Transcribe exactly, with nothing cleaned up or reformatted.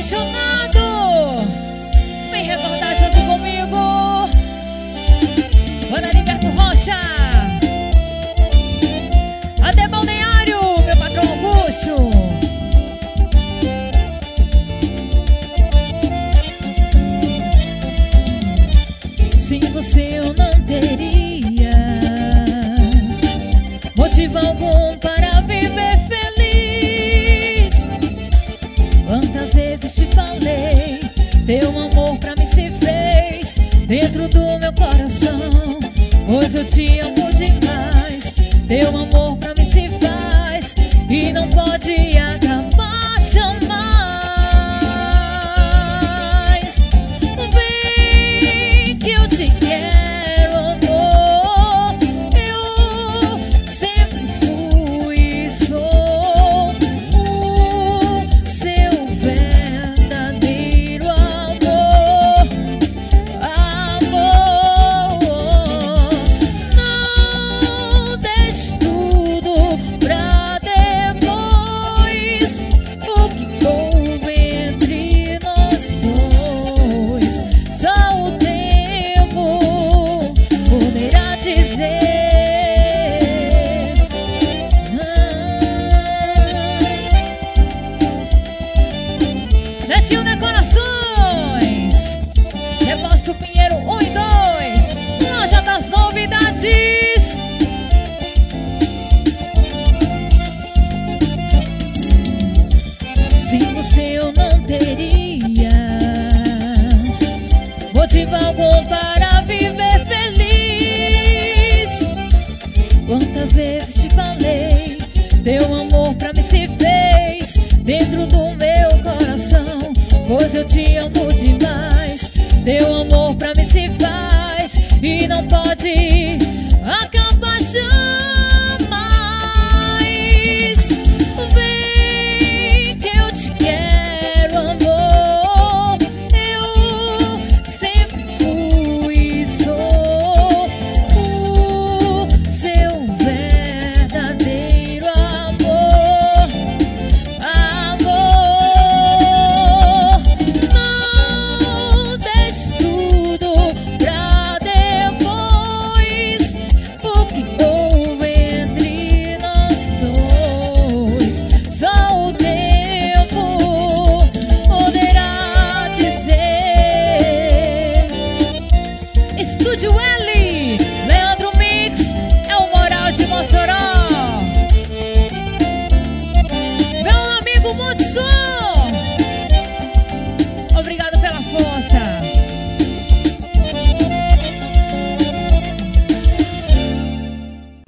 apaixonado. Vem recordar junto comigo. Ana Liberto Rocha, até Balneário, meu patrão Augusto. Sem você eu não teria motivo algum para viver feliz. Quantas vezes te falei, teu amor pra mim se fez dentro do meu coração, pois eu te amo demais. Teu amor pra mim se faz e não pode acabar jamais. Vem que eu te quero, amor. Eu sempre fui e sou o seu verdadeiro amor. Amor, não deixe tudo pra depois. O que houve entre nós dois, só o tempo poderá dizer. Netinho Decorações, Depósito Pinheiro um e dois, Loja das Novidades. Sem você eu não teria motivo algum para viver feliz. Quantas vezes te falei, teu amor pra mim se fez dentro do meu coração, pois eu te amo demais. Teu amor pra mim se faz e não pode